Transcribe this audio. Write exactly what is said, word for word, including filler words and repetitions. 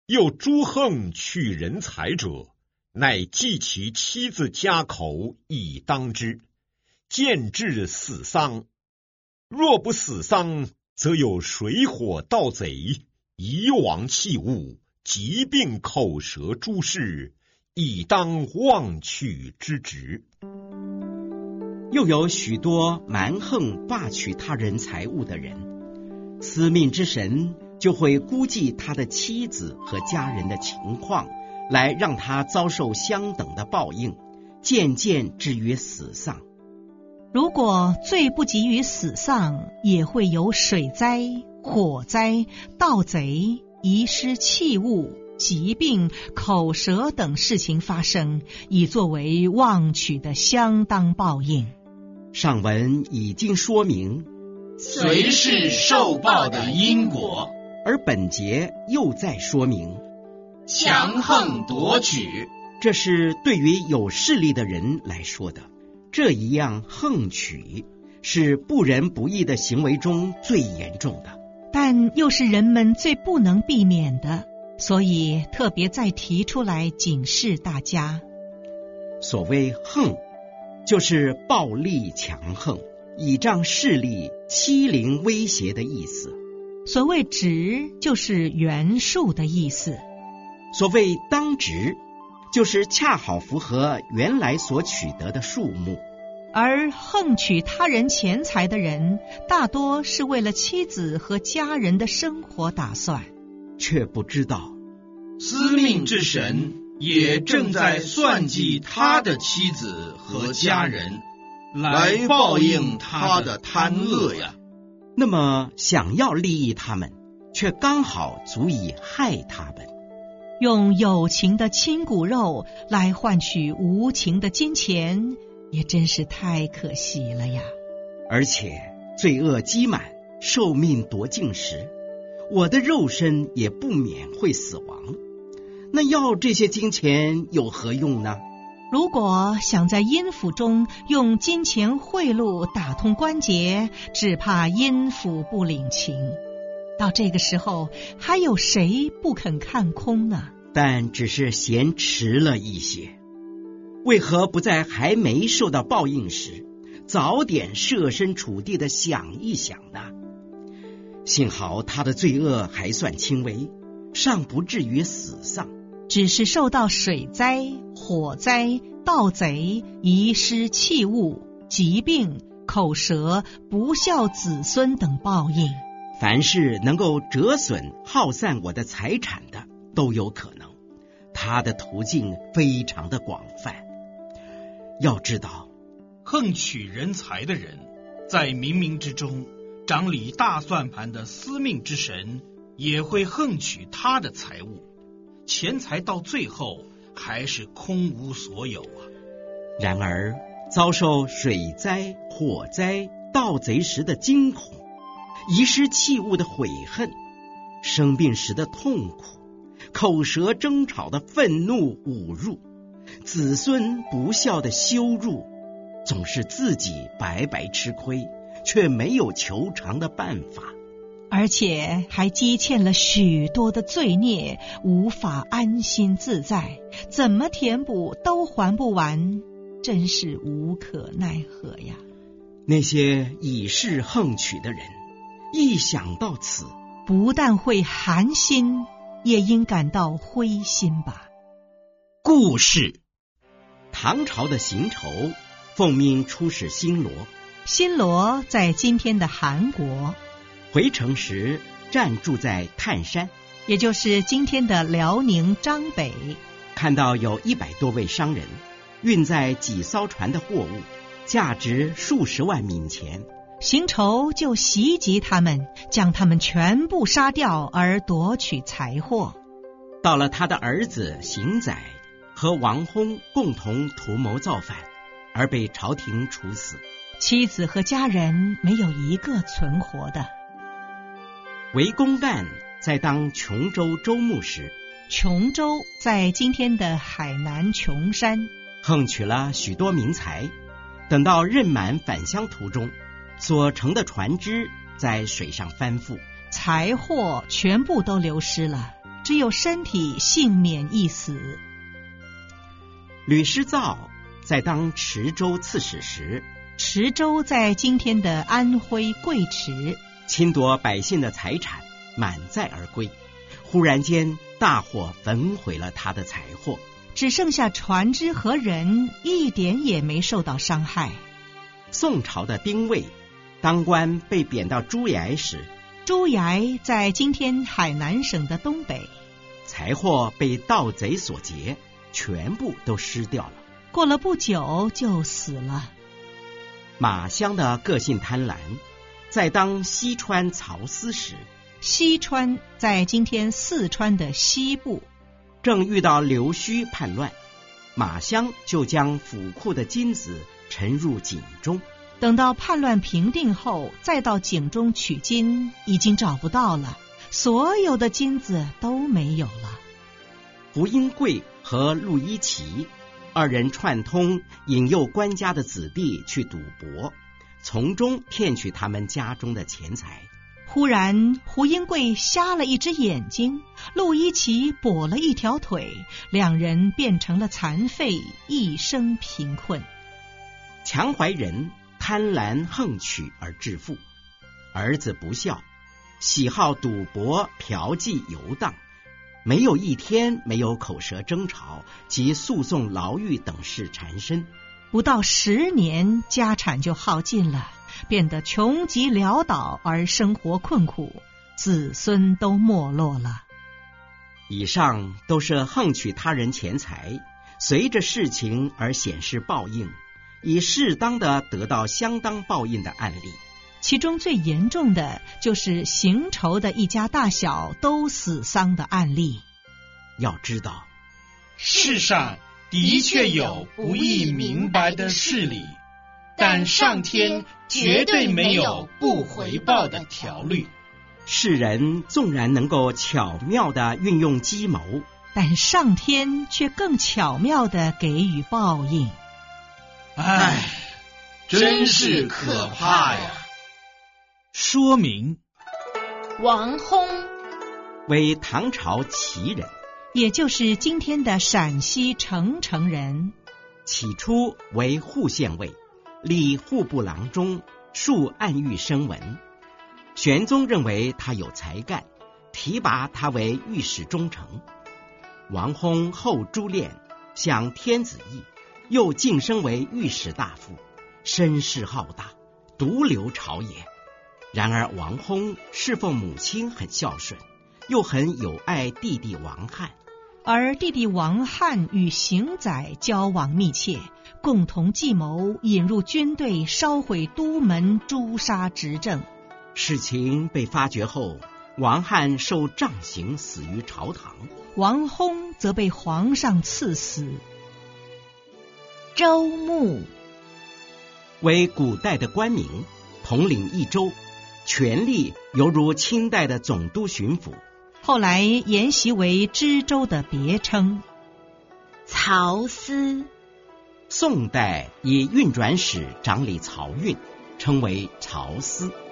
又诸横取人财者，乃计其妻子家口以当之，见至死丧。若不死丧，则有水火盗贼、遗亡器物、疾病口舌诸事，以当妄取之职。 又有许多蛮横霸取他人财物的人，司命之神就会估计他的妻子和家人的情况，来让他遭受相等的报应，渐渐至于死丧。 如果罪不及于死丧，也会有水灾、火灾、盗贼、遗失器物、疾病、口舌等事情发生，以作为妄取的相当报应。 上文已经说明随是受报的因果， 而本节又在说明强横夺取， 这是对于有势力的人来说的。这一样横取是不仁不义的行为中最严重的， 但又是人们最不能避免的，所以特别再提出来警示大家。 所谓横，就是暴力强横、倚仗势力、欺凌威胁的意思。 所谓直，就是原数的意思。 所谓当值，就是恰好符合原来所取得的数目。 而横取他人钱财的人，大多是为了妻子和家人的生活打算， 却不知道司命之神也正在算计他的妻子和家人，来报应他的贪恶呀。 那么想要利益他们，却刚好足以害他们。 用有情的亲骨肉来换取无情的金钱，也真是太可惜了呀。 而且罪恶积满，寿命夺尽时，我的肉身也不免会死亡。那要这些金钱有何用呢？ 如果想在阴府中用金钱贿赂打通关节，只怕阴府不领情。到这个时候，还有谁不肯看空呢？ 但只是嫌迟了一些。为何不在还没受到报应时，早点设身处地的想一想呢？幸好他的罪恶还算轻微，尚不至于死丧， 只是受到水灾、火灾、盗贼、遗失器物、疾病、口舌、不孝子孙等报应。 凡是能够折损耗散我的财产的，都有可能。他的途径非常的广泛。要知道， 横取人财的人，在冥冥之中掌理大算盘的司命之神，也会横取他的财物，钱财到最后还是空无所有啊。 然而遭受水灾、火灾、盗贼时的惊恐，遗失器物的悔恨，生病时的痛苦，口舌争吵的愤怒侮辱，子孙不孝的羞辱，总是自己白白吃亏，却没有求偿的办法， 而且还积欠了许多的罪孽，无法安心自在，怎么填补都还不完，真是无可奈何呀。 那些以势横取的人，一想到此， 不但会寒心，也应感到灰心吧。 故事：唐朝的邢畴奉命出使新罗， 新罗在今天的韩国， 回程时暂住在泰山， 也就是今天的辽宁张北。 看到有一百多位商人运载几艘船的货物，价值数十万冥钱， 邢畴就袭击他们，将他们全部杀掉，而夺取财货。 到了他的儿子邢载和王薨共同图谋造反，而被朝廷处死， 妻子和家人没有一个存活的。 韦公干在当琼州州牧时， 琼州在今天的海南琼山， 横取了许多民财，等到任满返乡途中，所乘的船只在水上翻覆， 财货全部都流失了， 只有身体幸免一死。 吕师造在当池州刺史时， 池州在今天的安徽贵池， 侵夺百姓的财产，满载而归。忽然间，大火焚毁了他的财货， 只剩下船只和人，一点也没受到伤害。 宋朝的丁谓当官被贬到朱崖时， 朱崖在今天海南省的东北， 财货被盗贼所劫，全部都失掉了。 过了不久就死了。 马相的个性贪婪，在当西川曹司时， 西川在今天四川的西部， 正遇到刘须叛乱，马相就将府库的金子沉入井中。 等到叛乱平定后，再到井中取金，已经找不到了，所有的金子都没有了。 胡英贵和陆一奇二人串通，引诱官家的子弟去赌博，从中骗取他们家中的钱财。 忽然胡英贵瞎了一只眼睛，陆一奇跛了一条腿，两人变成了残废，一生贫困。 强怀仁贪婪横取而致富，儿子不孝，喜好赌博、嫖妓、游荡，没有一天没有口舌争吵及诉讼、牢狱等事缠身。 不到十年，家产就耗尽了，变得穷极潦倒，而生活困苦，子孙都没落了。 以上都是横取他人钱财，随着事情而显示报应，以适当的得到相当报应的案例。 其中最严重的就是邢仇的一家大小都死丧的案例。 要知道， 世上的确有不易明白的事理，但上天绝对没有不回报的条律。 世人纵然能够巧妙地运用计谋， 但上天却更巧妙地给予报应。 唉，真是可怕呀！说明： 王薨为唐朝齐人， 也就是今天的陕西澄城人。 起初为户县尉，历户部郎中，数暗喻声闻。玄宗认为他有才干，提拔他为御史中丞。王薨后朱炼，享天子邑，又晋升为御史大夫，声势浩大，独流朝野。然而王薨侍奉母亲很孝顺，又很友爱弟弟王翰， 而弟弟王翰与邢载交往密切，共同计谋引入军队，烧毁都门，诛杀执政。 事情被发觉后，王翰受杖刑，死于朝堂， 王薨则被皇上赐死。 州牧为古代的官名，统领一州，权力犹如清代的总督巡抚， 后来沿袭为知州的别称。 曹司宋代以运转使掌理漕运，称为曹司。